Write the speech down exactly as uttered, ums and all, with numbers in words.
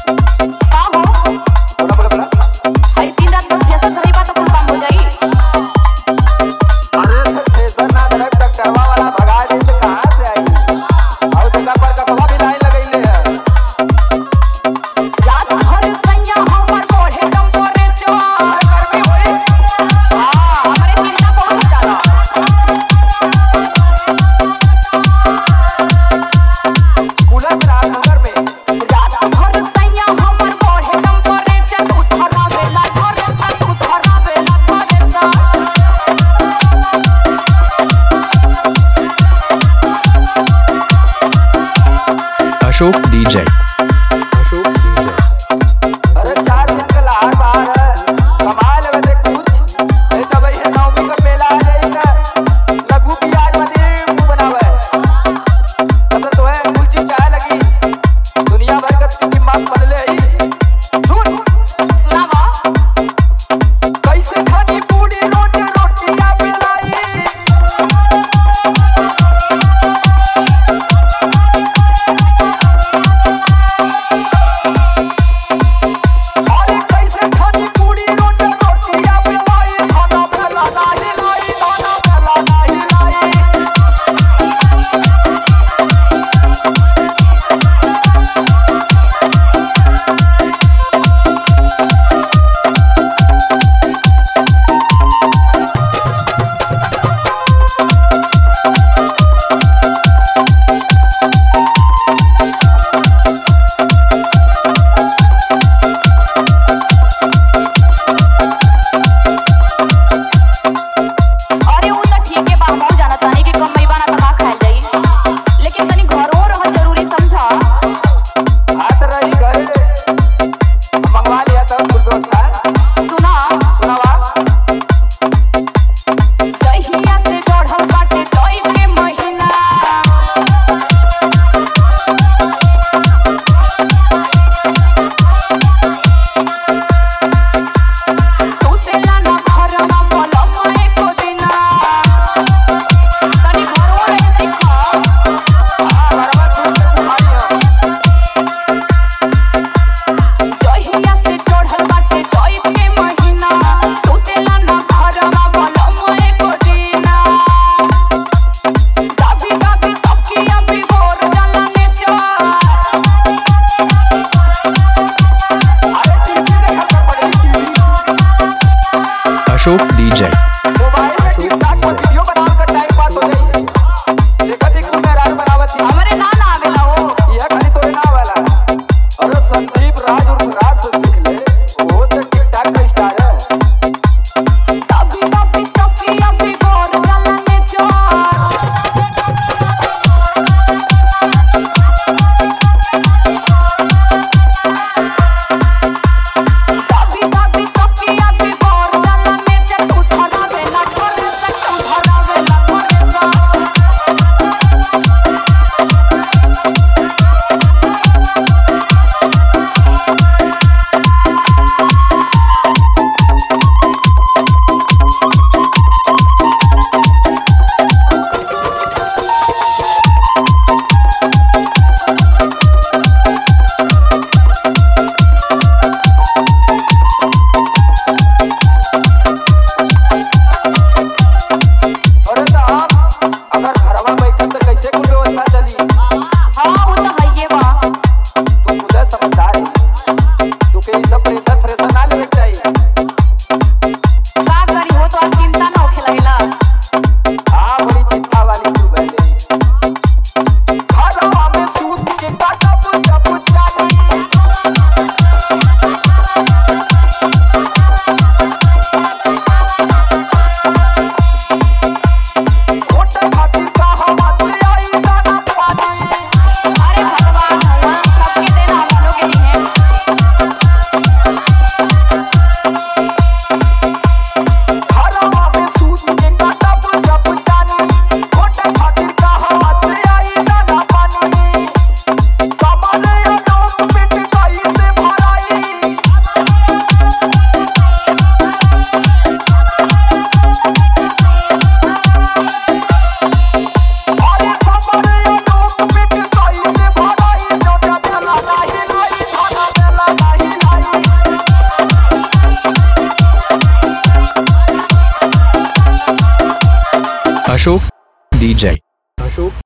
Ashok DJ Ashok DJ अरे चार दिन का लहार बाहर है कमाल है देख कुछ नहीं तो भाई नवमी का मेला आ जाए ना लघु प्याज मधी मुंह बनावे तब तो है कुछ चीज चाहे लगी दुनिया भर का दिमाग बदले ही सुन सुनावा कैसे खानी पूरी रोटी रोटियां बेलाई अशोक डीजे मोबाइल में टिकटॉक पर वीडियो बनाकर टाइम पास हो जाई देखा देख तू मेरा बनावत हमरे ना ना आवेला हो यह खाली तोरे ना आवेला अरे संदीप राज और राज से सीख ले वो तो टिकटॉक का स्टार है तभी तभी तभी अभी बोल वाला ने अशोक डीजे अशोक